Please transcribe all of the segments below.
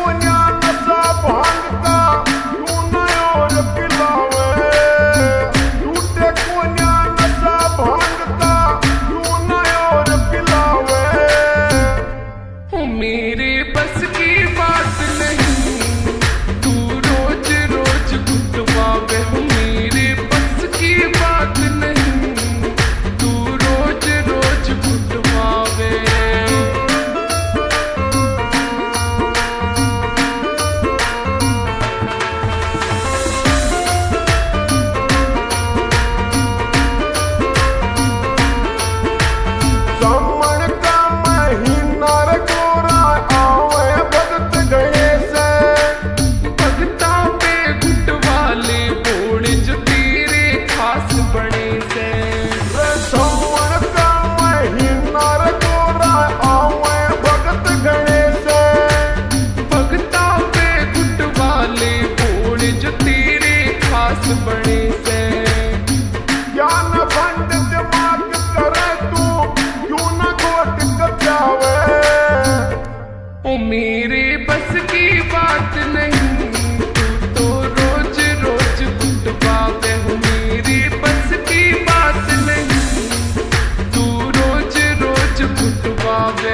मेरे बस की बात नहीं, तू तो रोज रोज कुटवावे हो। मेरी बस की बात नहीं, तू रोज रोज कुटवावे।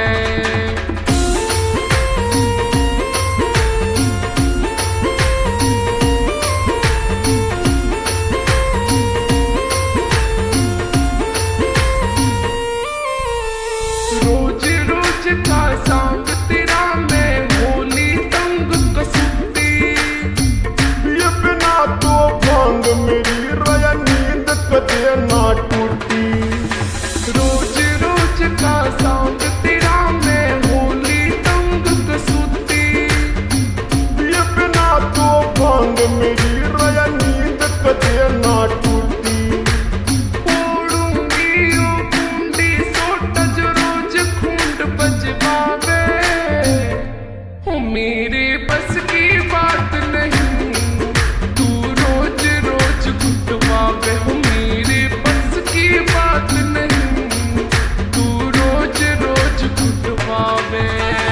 रोज रोज का सांग तेरा मैं होली तंग कसुती, ये बिना तो भांग मेरी रया नींद कदे ना टूटी। रोज रोज का सांग तेरा मैं होली तंग कसुती, ये बिना तो भांग मेरी रया नींद कदे ना टूटी। ओढ़ूंगी ओ कुंडी सोट जो रोज खूंड बजवावे हो। मेरे बस की बात नहीं, तू रोज रोज कुटवावे हो। मेरे बस की बात नहीं, तू रोज रोज कुटवावे।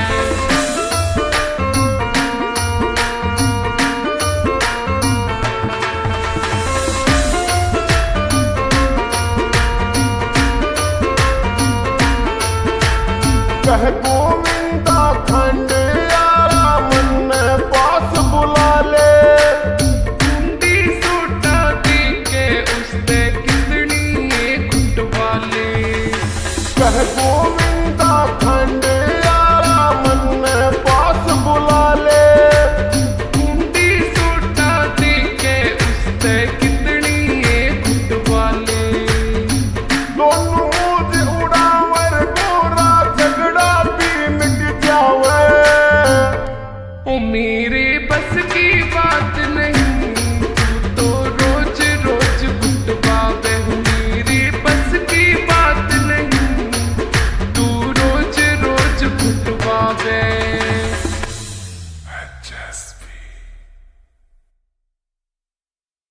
कह गोविंदा खंड यारा मन में पास बुला ले। कुंडी सोटा दी के उससे कितनी ये कुटवाले। कह गोविंदा खंड यारा मन में पास बुला ले। कुंडी सोटा दी के उससे कितनी ये कुटवाले। दोनों मुझ उड़ावर गोरा झगड़ा भी मिट जावे। ओ मेरे बस की बात